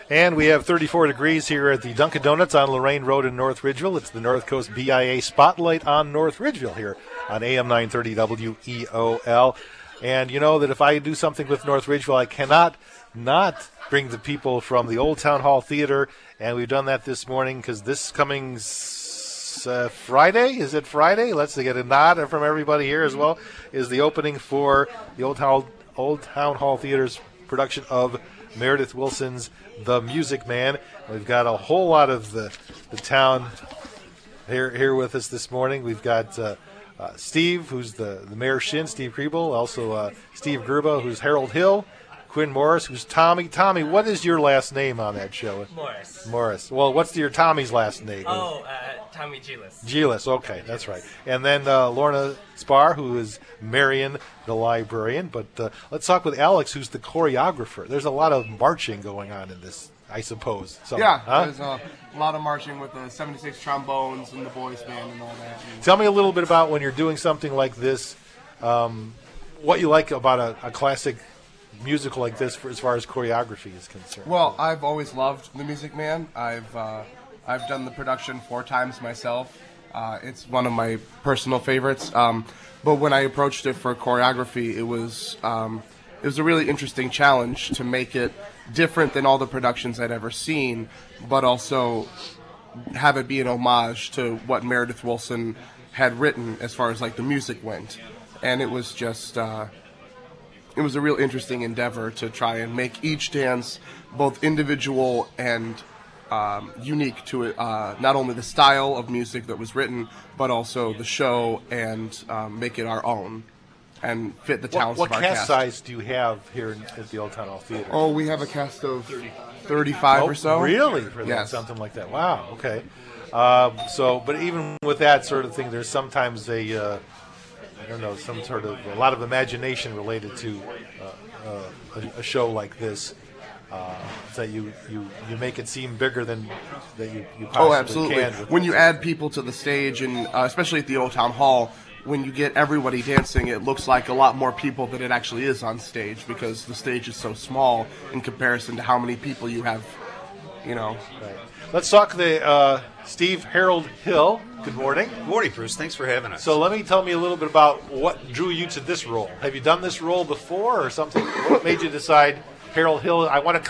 And we have 34 degrees here at the Dunkin' Donuts on Lorraine Road in North Ridgeville. It's the North Coast BIA Spotlight on North Ridgeville here on AM 930 WEOL. And you know that if I do something with North Ridgeville, I cannot not bring the people from the Old Town Hall Theater. And we've done that this morning because this coming Friday, is it Friday? Let's get a nod from everybody here as well, is the opening for the Old Town Hall Theater's production of Meredith Willson's The Music Man. We've got a whole lot of the town here with us this morning. We've got Steve, who's the Mayor Shin, Steve Kriebel, also Steve Gerba, who's Harold Hill, Quinn Morris, who's Tommy. Tommy, what is your last name on that show? Morris. Well, what's your Tommy's last name? Tommy Gilis. Gilis, okay, that's right. And then Lorna Spar, who is Marion, the librarian. But let's talk with Alex, who's the choreographer. There's a lot of marching going on in this, I suppose. There's a lot of marching with the 76 trombones and the boys band and all that. Tell me a little bit about when you're doing something like this, what you like about a classic musical like this as far as choreography is concerned. Well, I've always loved The Music Man. I've done the production 4 times myself. It's one of my personal favorites. But when I approached it for choreography, it was a really interesting challenge to make it different than all the productions I'd ever seen, but also have it be an homage to what Meredith Willson had written as far as like the music went. And it was just it was a real interesting endeavor to try and make each dance both individual and unique to it, not only the style of music that was written, but also the show, and make it our own and fit the talents of our cast. What cast size do you have here at the Old Town Hall Theater? Oh, we have a cast of 35 or so. Really? Yes. Something like that. Wow, okay. But even with that sort of thing, there's sometimes a lot of imagination related to a show like this. That you make it seem bigger than that you possibly absolutely. can. When you add people to the stage, and especially at the Old Town Hall, when you get everybody dancing, it looks like a lot more people than it actually is on stage, because the stage is so small in comparison to how many people you have, Right. Let's talk to Steve Harold Hill. Good morning. Good morning, Bruce. Thanks for having us. So tell me a little bit about what drew you to this role. Have you done this role before or something? What made you decide, Harold Hill, I want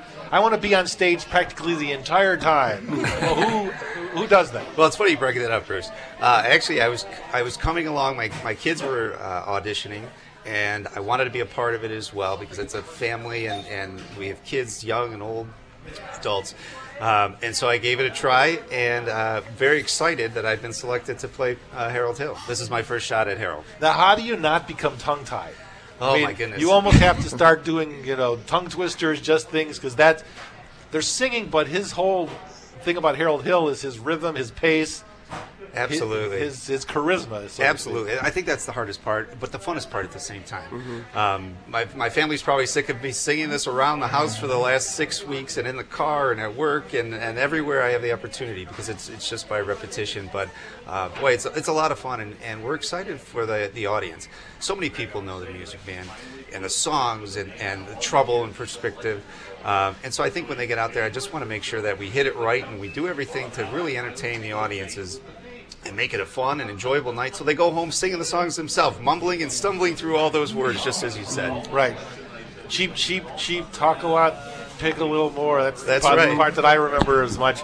to be on stage practically the entire time? Well, who does that? Well, it's funny you breaking that up, Bruce. Actually, I was coming along. My kids were auditioning, and I wanted to be a part of it as well, because it's a family, and we have kids, young and old, adults. And so I gave it a try, and very excited that I've been selected to play Harold Hill. This is my first shot at Harold. Now, how do you not become tongue-tied? My goodness. You almost have to start doing, tongue twisters, just things, because they're singing, but his whole thing about Harold Hill is his rhythm, his pace. Absolutely. His charisma. So absolutely. I think that's the hardest part, but the funnest part at the same time. Mm-hmm. My family's probably sick of me singing this around the house for the last 6 weeks, and in the car and at work and everywhere I have the opportunity, because it's just by repetition. But boy, it's a lot of fun, and we're excited for the audience. So many people know the Music Man and the songs and the Trouble and Perspective. And so I think when they get out there, I just want to make sure that we hit it right and we do everything to really entertain the audiences and make it a fun and enjoyable night, so they go home singing the songs themselves, mumbling and stumbling through all those words, just as you said. Right. Cheap, talk a lot, pick a little more. That's right. The part that I remember as much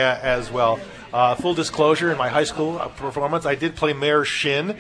as well. Full disclosure, in my high school performance, I did play Mayor Shin.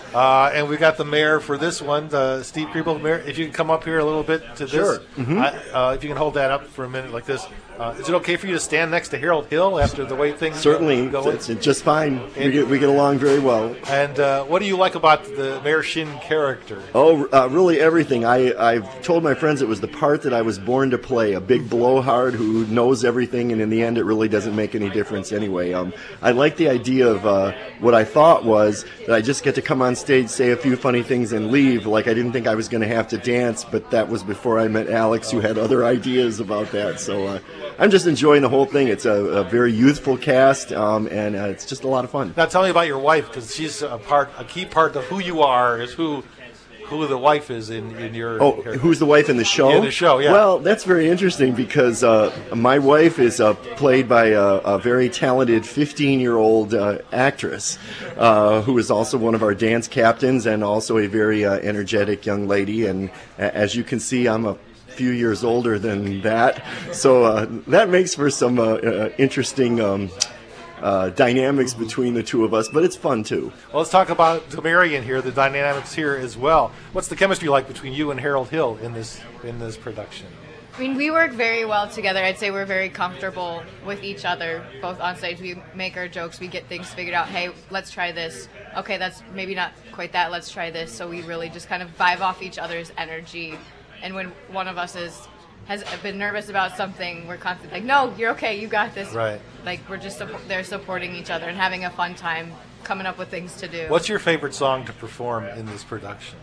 And we got the mayor for this one, Steve Kriebel. Mayor, if you can come up here a little bit to this. Sure. Mm-hmm. If you can hold that up for a minute like this. Is it okay for you to stand next to Harold Hill after the way things Certainly. go? It's just fine. We get along very well. And what do you like about the Mayor Shin character? Really everything. I've told my friends it was the part that I was born to play, a big blowhard who knows everything, and in the end it really doesn't make any difference anyway. I like the idea of what I thought was that I just get to come on stage, say a few funny things, and leave. Like I didn't think I was going to have to dance, but that was before I met Alex, who had other ideas about that. So I'm just enjoying the whole thing. It's a very youthful cast, and it's just a lot of fun. Now tell me about your wife, because she's a key part of who you are, is who who the wife is in your. Oh, who's the wife in the show? Yeah, the show, yeah. Well, that's very interesting because my wife is played by a very talented 15-year-old actress who is also one of our dance captains and also a very energetic young lady. And as you can see, I'm a few years older than that. So that makes for some interesting dynamics between the two of us, but it's fun too. Well, let's talk about Marion here, the dynamics here as well. What's the chemistry like between you and Harold Hill in this production? I mean, we work very well together. I'd say we're very comfortable with each other, both on stage. We make our jokes, we get things figured out. Hey, let's try this. Okay, that's maybe not quite that. Let's try this. So we really just kind of vibe off each other's energy. And when one of us has been nervous about something, we're constantly like, no, you're okay, you got this. Right. Like, we're just they're supporting each other and having a fun time coming up with things to do. What's your favorite song to perform in this production?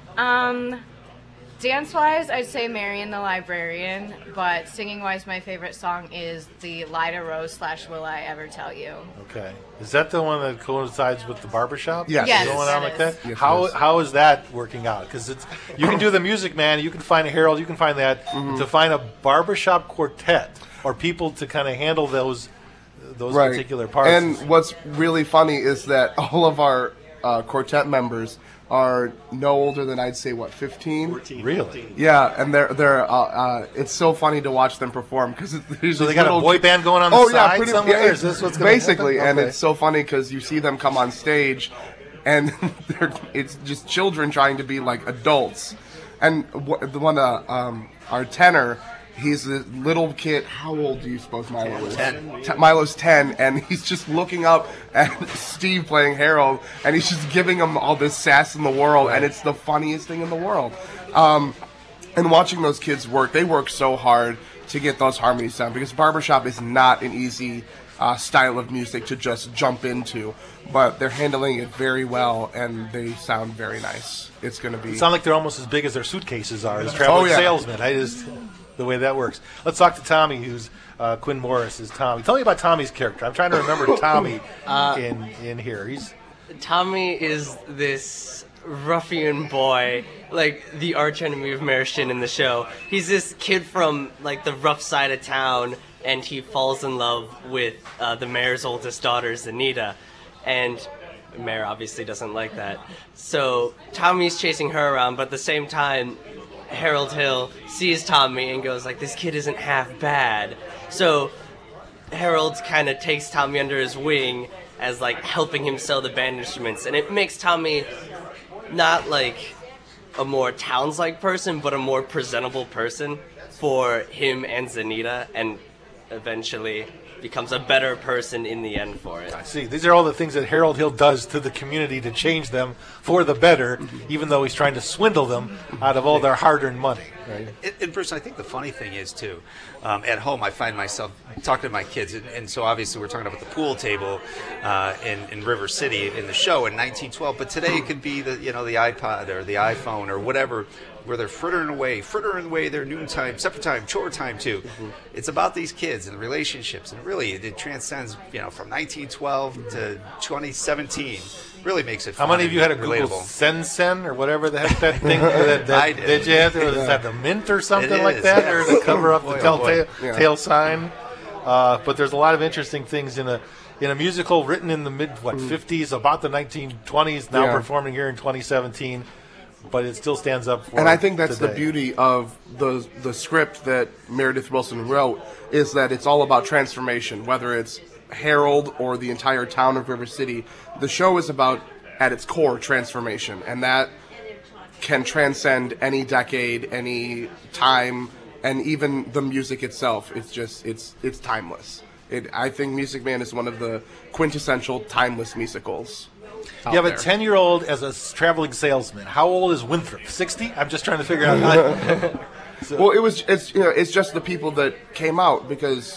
Dance-wise, I'd say Marion the Librarian, but singing-wise, my favorite song is the Lida Rose / Will I Ever Tell You. Okay. Is that the one that coincides with the barbershop? Yes. Yes, Going that on like is. that? Yes, How it is. how is that working out? Because you can do the Music Man, you can find a Harold, you can find that. To find a barbershop quartet or people to kind of handle those particular parts. And what's really funny is that all of our quartet members are no older than, I'd say, 15? Really? Yeah, and they're it's so funny to watch them perform because So they got a boy band going on the side somewhere? yeah, Is this what's going to basically, happen? and Okay. it's so funny because you see them come on stage, and it's just children trying to be like adults. And the one, our tenor, he's a little kid. How old do you suppose Milo is? 10. Milo's 10, and he's just looking up at Steve playing Harold, and he's just giving him all this sass in the world, and it's the funniest thing in the world. And watching those kids work, they work so hard to get those harmonies down, because barbershop is not an easy style of music to just jump into, but they're handling it very well, and they sound very nice. It's going to be... It sounds like they're almost as big as their suitcases are as traveling yeah. salesmen. The way that works. Let's talk to Tommy, who's Quinn Morris is Tommy. Tell me about Tommy's character. I'm trying to remember Tommy in here. Tommy is this ruffian boy, like the arch enemy of Mayor Shin in the show. He's this kid from like the rough side of town, and he falls in love with the mayor's oldest daughter, Zanita, and the mayor obviously doesn't like that. So Tommy's chasing her around, but at the same time, Harold Hill sees Tommy and goes like, this kid isn't half bad. So Harold kind of takes Tommy under his wing as like helping him sell the band instruments, and it makes Tommy not like a more Towns-like person, but a more presentable person for him and Zanita, and eventually becomes a better person in the end for it. I see. These are all the things that Harold Hill does to the community to change them for the better, even though he's trying to swindle them out of all their hard-earned money. Right? In Bruce, I think the funny thing is, too, at home I find myself talking to my kids, and so obviously we're talking about the pool table in River City in the show in 1912, but today it could be the iPod or the iPhone or whatever, where they're frittering away their noontime, supper time, chore time, too. It's about these kids and relationships, and really it transcends, from 1912 to 2017. Really makes it fun. How many of you had a and Google relatable. Sen or whatever the heck that thing? I did. Did you have to? Is that the Mint or something It like is, that, yes. or to cover up the telltale Yeah. tail sign? But there's a lot of interesting things in a musical written in the mid 50s, about the 1920s, now Yeah. performing here in 2017. But it still stands up for. And I think that's the today. beauty of the script that Meredith Wilson wrote, is that it's all about transformation, whether it's Harold or the entire town of River City. The show is about, at its core, transformation, and that can transcend any decade, any time, and even the music itself. It's timeless. I think Music Man is one of the quintessential timeless musicals. You have a there. 10-year-old as a traveling salesman. How old is Winthrop? 60? I'm just trying to figure out how. Well, it's just the people that came out, because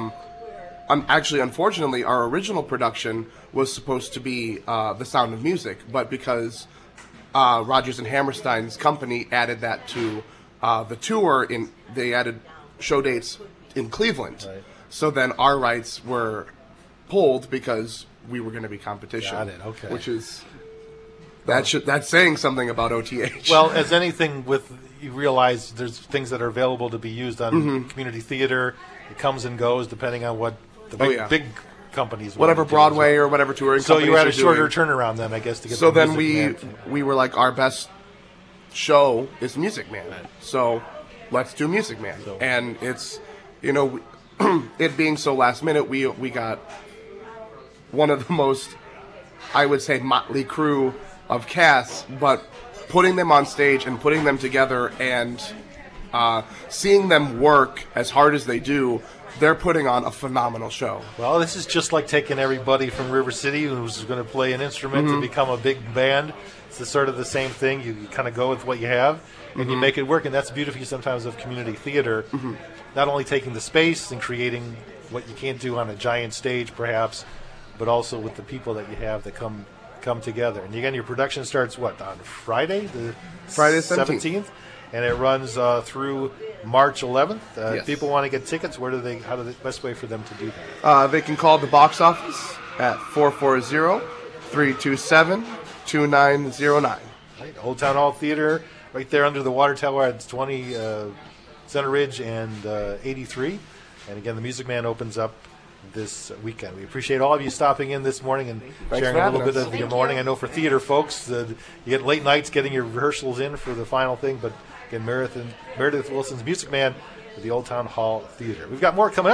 actually, unfortunately, our original production was supposed to be The Sound of Music, but because Rodgers and Hammerstein's company added that to the tour, they added show dates in Cleveland. Right. So then our rights were pulled because we were going to be competition. Got it, okay. Which is That's saying something about OTH. Well, as anything you realize there's things that are available to be used on community theater. It comes and goes depending on what the big companies. Whatever Broadway or whatever touring. So you had a shorter doing. turnaround then, I guess, to get. So the then Music Man. we were like, our best show is Music Man. So let's do Music Man. And it's, it being so last minute, we got one of the most, I would say, motley crew of casts, but putting them on stage and putting them together and seeing them work as hard as they do, they're putting on a phenomenal show. Well, this is just like taking everybody from River City who's going to play an instrument to become a big band. It's sort of the same thing. You kind of go with what you have, and you make it work. And that's the beauty sometimes of community theater. Not only taking the space and creating what you can't do on a giant stage, perhaps, but also with the people that you have that come together. And again, your production starts, on Friday? Friday the 17th. And it runs through March 11th. Yes. If people want to get tickets, how the best way for them to do that? They can call the box office at 440-327-2909. Right, Old Town Hall Theater, right there under the water tower at 20 Center Ridge and 83. And again, the Music Man opens up this weekend. We appreciate all of you stopping in this morning and sharing a little bit of your morning. I know for theater folks, you get late nights getting your rehearsals in for the final thing, but again, Meredith Wilson's Music Man at the Old Town Hall Theater. We've got more coming up.